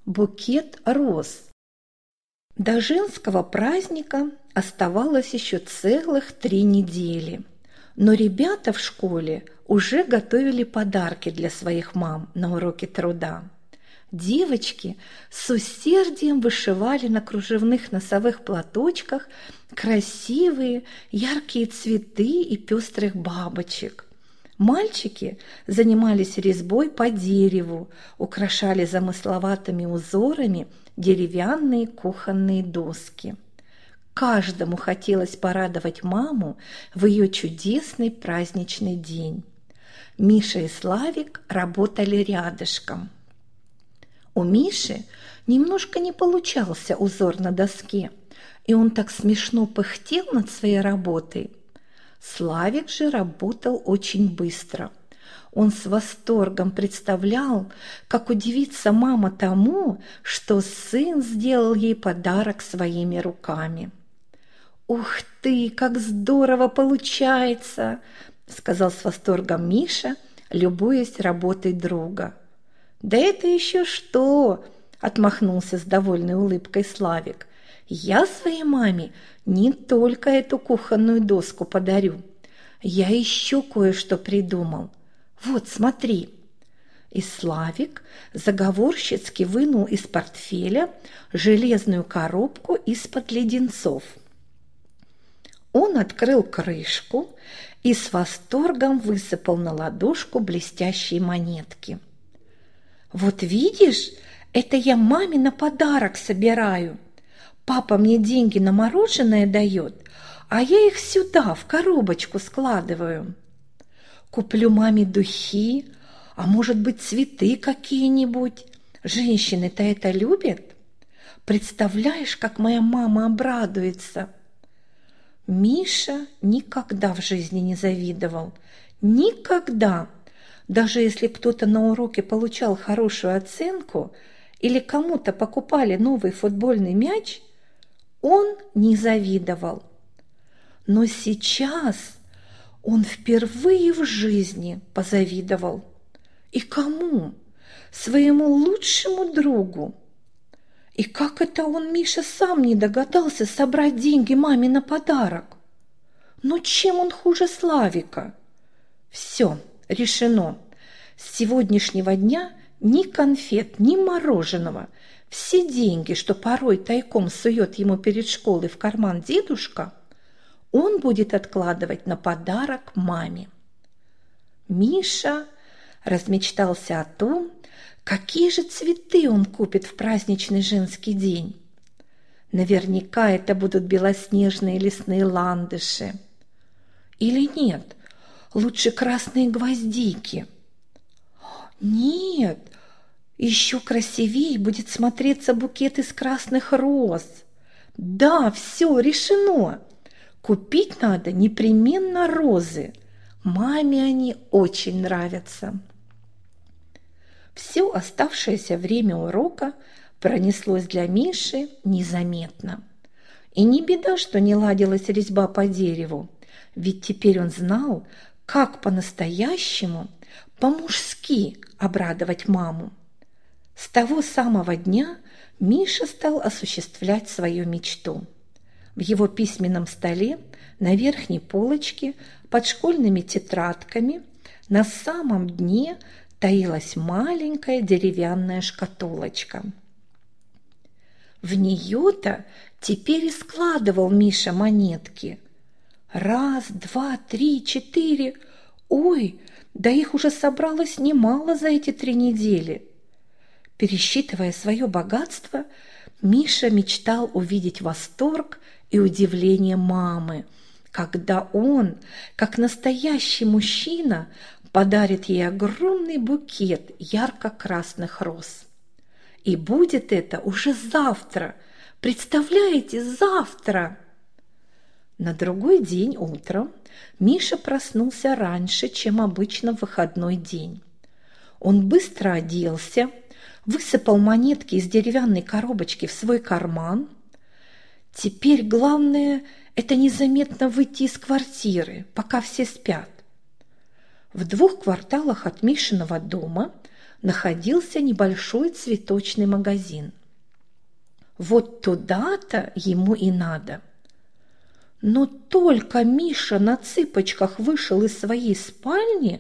Букет роз. До женского праздника оставалось еще целых 3 недели, но ребята в школе уже готовили подарки для своих мам на уроке труда. Девочки с усердием вышивали на кружевных носовых платочках красивые яркие цветы и пестрых бабочек. Мальчики занимались резьбой по дереву, украшали замысловатыми узорами деревянные кухонные доски. Каждому хотелось порадовать маму в ее чудесный праздничный день. Миша и Славик работали рядышком. У Миши немножко не получался узор на доске, и он так смешно пыхтел над своей работой. Славик же работал очень быстро. Он с восторгом представлял, как удивится мама тому, что сын сделал ей подарок своими руками. «Ух ты, как здорово получается!» – сказал с восторгом Миша, любуясь работой друга. «Да это еще что!» – отмахнулся с довольной улыбкой Славик. «Я своей маме не только эту кухонную доску подарю. Я еще кое-что придумал. Вот, смотри». И Славик заговорщицки вынул из портфеля железную коробку из-под леденцов. Он открыл крышку и с восторгом высыпал на ладошку блестящие монетки. «Вот видишь, это я маме на подарок собираю. Папа мне деньги на мороженое дает, а я их сюда, в коробочку, складываю. Куплю маме духи, а может быть, цветы какие-нибудь. Женщины-то это любят. Представляешь, как моя мама обрадуется». Миша никогда в жизни не завидовал. Никогда. Даже если кто-то на уроке получал хорошую оценку или кому-то покупали новый футбольный мяч, он не завидовал. Но сейчас он впервые в жизни позавидовал. И кому? Своему лучшему другу. И как это он, Миша, сам не догадался собрать деньги маме на подарок? Ну чем он хуже Славика? Все, решено. С сегодняшнего дня ни конфет, ни мороженого. Все деньги, что порой тайком сует ему перед школой в карман дедушка, он будет откладывать на подарок маме. Миша размечтался о том, какие же цветы он купит в праздничный женский день. Наверняка это будут белоснежные лесные ландыши. Или нет, лучше красные гвоздики. Нет, еще красивее будет смотреться букет из красных роз. Да, все, решено. Купить надо непременно розы. Маме они очень нравятся. Все оставшееся время урока пронеслось для Миши незаметно. И не беда, что не ладилась резьба по дереву, ведь теперь он знал, как по-настоящему, по-мужски обрадовать маму. С того самого дня Миша стал осуществлять свою мечту. В его письменном столе на верхней полочке под школьными тетрадками на самом дне таилась маленькая деревянная шкатулочка. В нее-то теперь и складывал Миша монетки. 1, 2, 3, 4. Ой, да их уже собралось немало за эти 3 недели. Пересчитывая свое богатство, Миша мечтал увидеть восторг и удивление мамы, когда он, как настоящий мужчина, подарит ей огромный букет ярко-красных роз. И будет это уже завтра. Представляете, завтра! На другой день утром Миша проснулся раньше, чем обычно в выходной день. Он быстро оделся, высыпал монетки из деревянной коробочки в свой карман. Теперь главное – это незаметно выйти из квартиры, пока все спят. В 2 кварталах от Мишиного дома находился небольшой цветочный магазин. Вот туда-то ему и надо. Но только Миша на цыпочках вышел из своей спальни,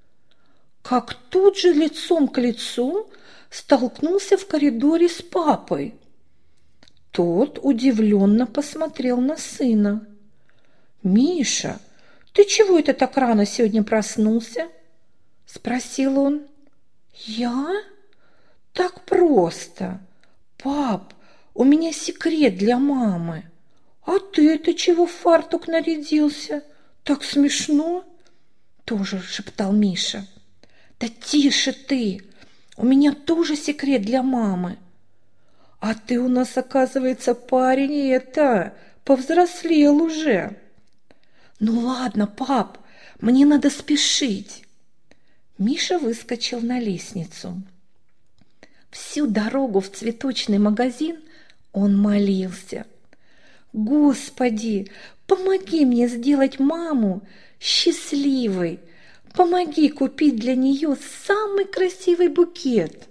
как тут же лицом к лицу столкнулся в коридоре с папой. Тот удивленно посмотрел на сына. «Миша, ты чего это так рано сегодня проснулся?» – спросил он. «Я? Так просто. Пап, у меня секрет для мамы. А ты это чего в фартук нарядился? Так смешно!» – тоже шептал Миша. «Да тише ты! У меня тоже секрет для мамы. А ты у нас, оказывается, парень, и это, повзрослел уже. Ну ладно, пап, мне надо спешить». Миша выскочил на лестницу. Всю дорогу в цветочный магазин он молился. «Господи, помоги мне сделать маму счастливой, помоги купить для нее самый красивый букет».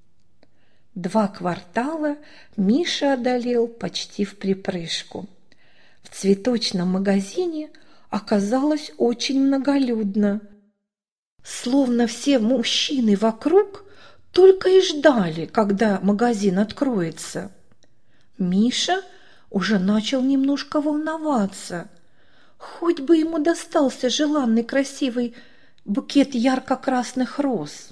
2 квартала Миша одолел почти вприпрыжку. В цветочном магазине оказалось очень многолюдно. Словно все мужчины вокруг только и ждали, когда магазин откроется. Миша уже начал немножко волноваться. Хоть бы ему достался желанный красивый букет ярко-красных роз.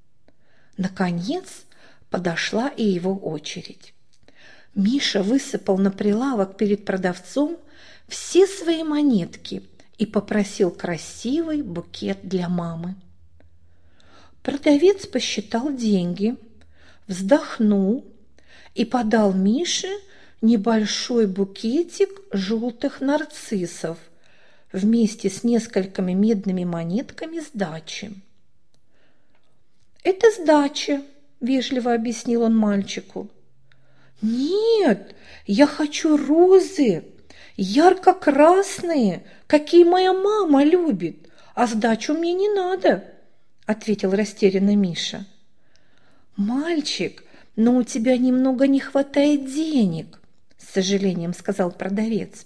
Наконец подошла и его очередь. Миша высыпал на прилавок перед продавцом все свои монетки и попросил красивый букет для мамы. Продавец посчитал деньги, вздохнул и подал Мише небольшой букетик желтых нарциссов вместе с несколькими медными монетками сдачи. «Это сдача», – вежливо объяснил он мальчику. «Нет, я хочу розы, ярко-красные, какие моя мама любит, а сдачу мне не надо», – ответил растерянно Миша. «Мальчик, но у тебя немного не хватает денег», – с сожалением сказал продавец.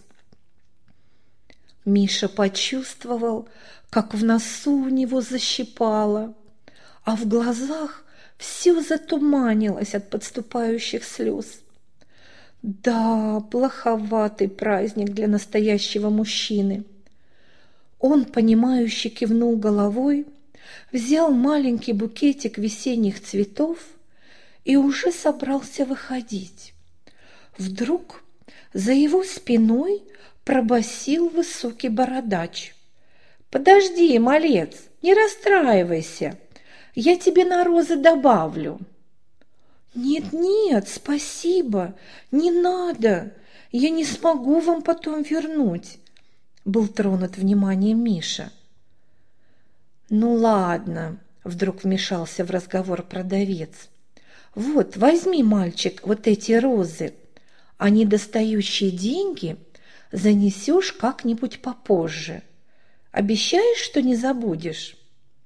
Миша почувствовал, как в носу у него защипало, а в глазах все затуманилось от подступающих слез. Да, плоховатый праздник для настоящего мужчины. Он, понимающе кивнул головой, взял маленький букетик весенних цветов и уже собрался выходить. Вдруг за его спиной пробасил высокий бородач. «Подожди, малец, не расстраивайся, я тебе на розы добавлю». «Нет-нет, спасибо, не надо, я не смогу вам потом вернуть», – был тронут вниманием Миша. «Ну ладно», – вдруг вмешался в разговор продавец. «Вот, возьми, мальчик, вот эти розы, а недостающие деньги занесешь как-нибудь попозже. Обещаешь, что не забудешь?»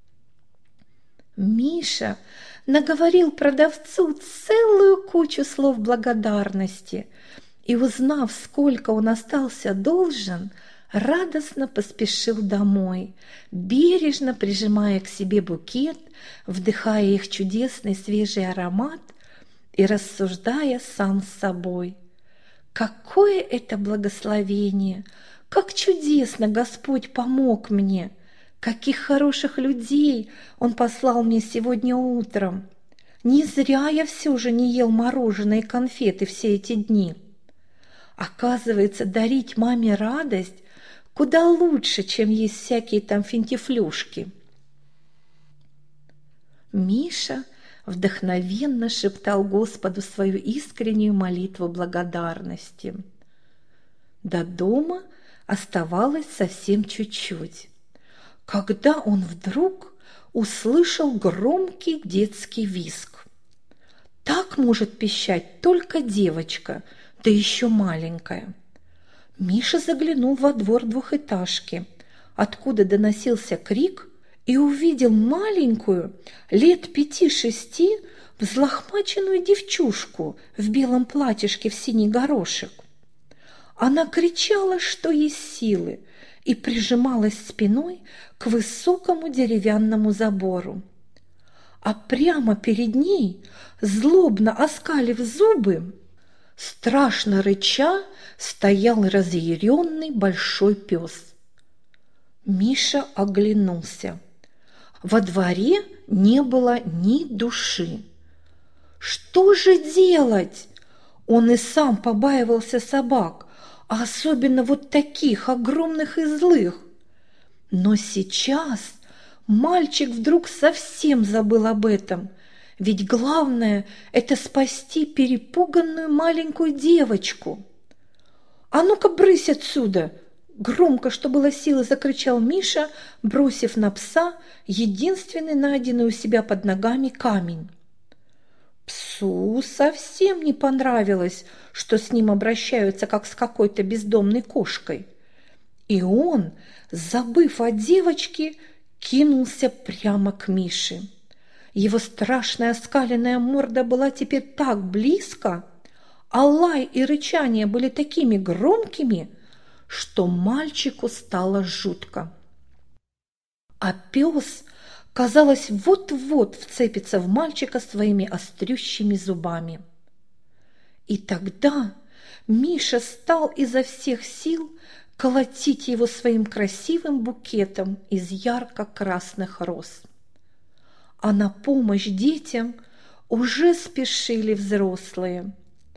Миша наговорил продавцу целую кучу слов благодарности и, узнав, сколько он остался должен, радостно поспешил домой, бережно прижимая к себе букет, вдыхая их чудесный свежий аромат и рассуждая сам с собой. Какое это благословение! Как чудесно Господь помог мне! Каких хороших людей Он послал мне сегодня утром! Не зря я все же не ел мороженое и конфеты все эти дни. Оказывается, дарить маме радость куда лучше, чем есть всякие там финтифлюшки. Миша вдохновенно шептал Господу свою искреннюю молитву благодарности. До дома оставалось совсем чуть-чуть, когда он вдруг услышал громкий детский визг. Так может пищать только девочка, да еще маленькая. Миша заглянул во двор двухэтажки, откуда доносился крик, и увидел маленькую, лет 5-6, взлохмаченную девчушку в белом платьишке в синий горошек. Она кричала, что есть силы, и прижималась спиной к высокому деревянному забору. А прямо перед ней, злобно оскалив зубы, страшно рыча, стоял разъяренный большой пес. Миша оглянулся. Во дворе не было ни души. Что же делать? Он и сам побаивался собак, а особенно вот таких огромных и злых. Но сейчас мальчик вдруг совсем забыл об этом, ведь главное – это спасти перепуганную маленькую девочку. «А ну-ка, брысь отсюда!» Громко, что было силы, закричал Миша, бросив на пса единственный найденный у себя под ногами камень. Псу совсем не понравилось, что с ним обращаются как с какой-то бездомной кошкой. И он, забыв о девочке, кинулся прямо к Мише. Его страшная оскаленная морда была теперь так близко, а лай и рычание были такими громкими, что мальчику стало жутко. А пес, казалось, вот-вот вцепится в мальчика своими острющими зубами. И тогда Миша стал изо всех сил колотить его своим красивым букетом из ярко-красных роз. А на помощь детям уже спешили взрослые.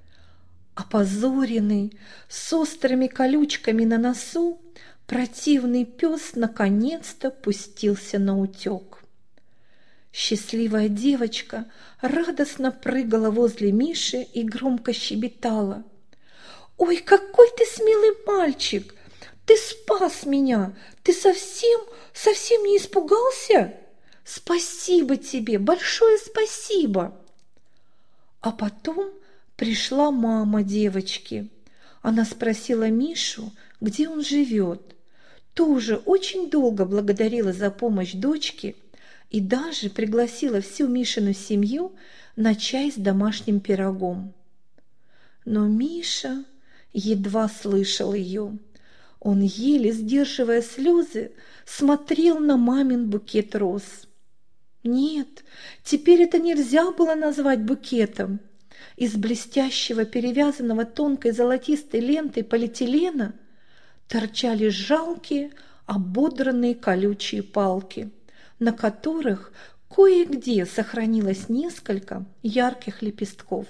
Опозоренный, с острыми колючками на носу, противный пес наконец-то пустился наутек. Счастливая девочка радостно прыгала возле Миши и громко щебетала. «Ой, какой ты смелый мальчик! Ты спас меня! Ты совсем не испугался? Спасибо тебе, большое спасибо!» А потом пришла мама девочки. Она спросила Мишу, где он живет. Тоже очень долго благодарила за помощь дочке и даже пригласила всю Мишину семью на чай с домашним пирогом. Но Миша едва слышал ее. Он, еле сдерживая слезы, смотрел на мамин букет роз. Нет, теперь это нельзя было назвать букетом. Из блестящего, перевязанного тонкой золотистой лентой полиэтилена торчали жалкие, ободранные колючие палки, на которых кое-где сохранилось несколько ярких лепестков.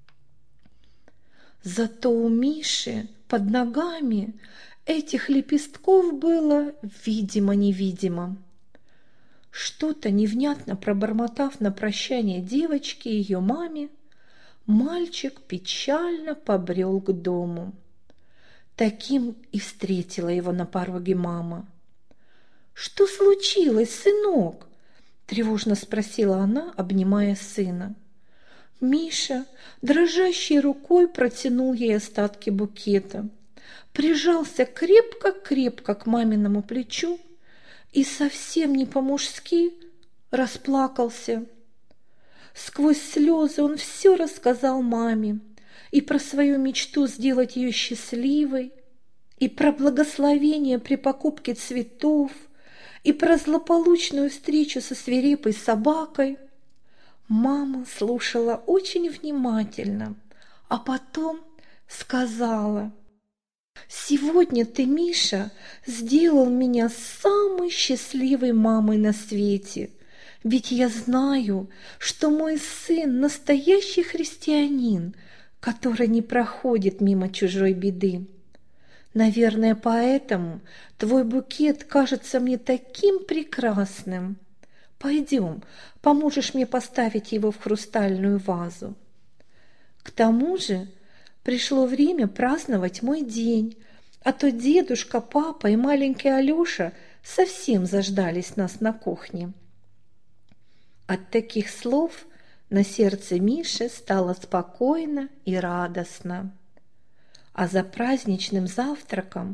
Зато у Миши под ногами этих лепестков было видимо-невидимо. Что-то невнятно пробормотав на прощание девочке и ее маме, мальчик печально побрел к дому. Таким и встретила его на пороге мама. «Что случилось, сынок?» – тревожно спросила она, обнимая сына. Миша дрожащей рукой протянул ей остатки букета, прижался крепко-крепко к маминому плечу и совсем не по-мужски расплакался. Сквозь слезы он все рассказал маме и про свою мечту сделать ее счастливой, и про благословение при покупке цветов, и про злополучную встречу со свирепой собакой. Мама слушала очень внимательно, а потом сказала: «Сегодня ты, Миша, сделал меня самой счастливой мамой на свете, ведь я знаю, что мой сын настоящий христианин, который не проходит мимо чужой беды. Наверное, поэтому твой букет кажется мне таким прекрасным. Пойдем, поможешь мне поставить его в хрустальную вазу. К тому же пришло время праздновать мой день, а то дедушка, папа и маленький Алёша совсем заждались нас на кухне». От таких слов на сердце Миши стало спокойно и радостно. А за праздничным завтраком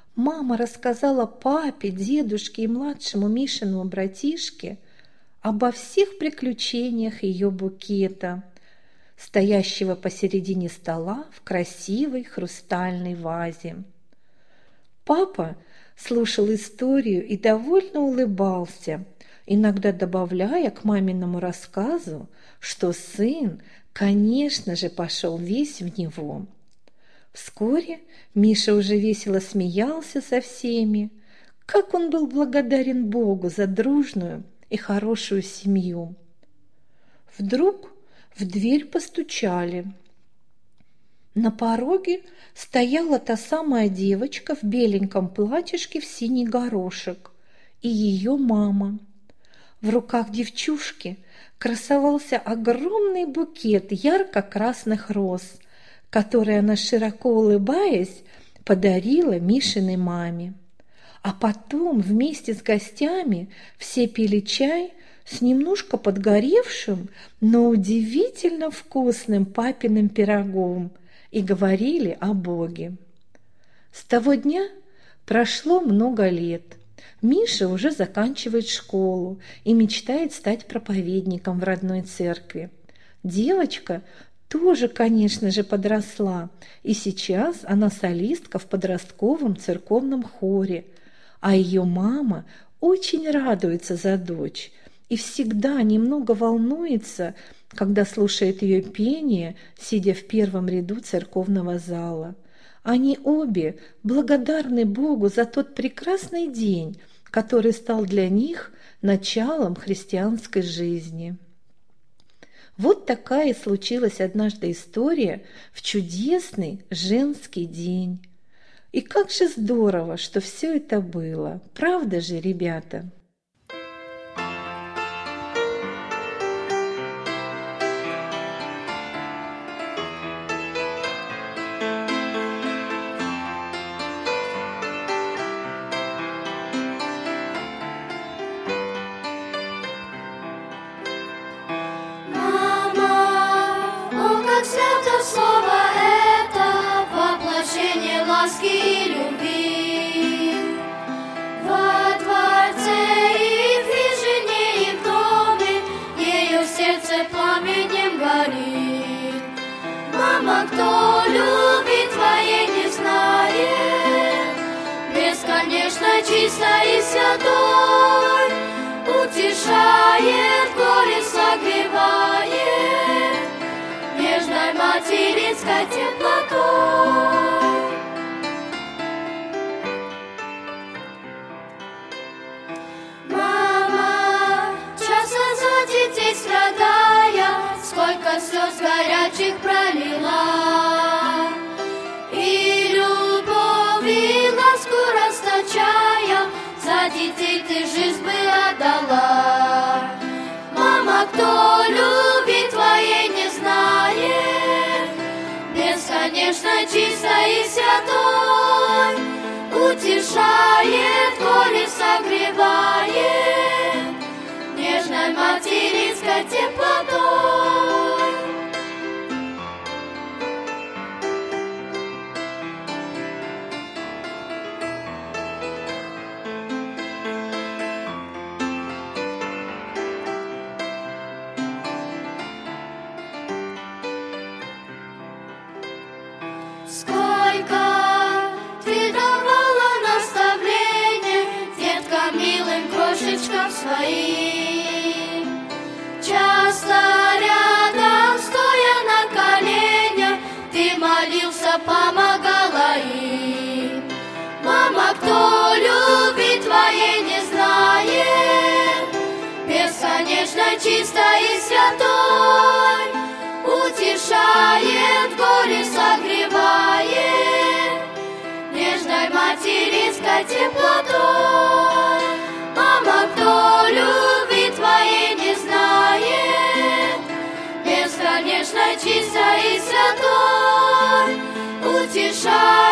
мама рассказала папе, дедушке и младшему Мишиному братишке обо всех приключениях ее букета, стоящего посередине стола в красивой хрустальной вазе. Папа слушал историю и довольно улыбался, иногда добавляя к маминому рассказу, что сын, конечно же, пошел весь в него. Вскоре Миша уже весело смеялся со всеми. Как он был благодарен Богу за дружную и хорошую семью. Вдруг в дверь постучали. На пороге стояла та самая девочка в беленьком платьишке в синий горошек и ее мама. В руках девчушки красовался огромный букет ярко-красных роз, который она, широко улыбаясь, подарила Мишиной маме. А потом вместе с гостями все пили чай с немножко подгоревшим, но удивительно вкусным папиным пирогом и говорили о Боге. С того дня прошло много лет. Миша уже заканчивает школу и мечтает стать проповедником в родной церкви. Девочка тоже, конечно же, подросла, и сейчас она солистка в подростковом церковном хоре, а ее мама очень радуется за дочь и всегда немного волнуется, когда слушает ее пение, сидя в первом ряду церковного зала. Они обе благодарны Богу за тот прекрасный день, который стал для них началом христианской жизни. Вот такая случилась однажды история в чудесный женский день. И как же здорово, что все это было. Правда же, ребята? Ласки и любви во дворце и в хижине и в доме ее сердце пламенем горит. Мама, кто любит твоей не знает, бесконечно чистой и святой, утешает, горе согревает нежной материнской теплотой. Сколько слез горячих пролила, и любовь, и ласку расточая, за детей ты жизнь бы отдала. Мама, кто любит твоей не знает, бесконечно чистой и святой, утешает, горе согревает нежной материнской теплотой. Сколько ты давала наставления деткам милым, крошечкам своим, часто рядом, стоя на коленях, ты молился, помогала им. Мама, кто любит твоей не знает, бесконечно чистой и святой, утешает, горе согревает нежной материнской теплотой. Мама, кто любит твоей не знает, бесконечно чистой и святой, утешает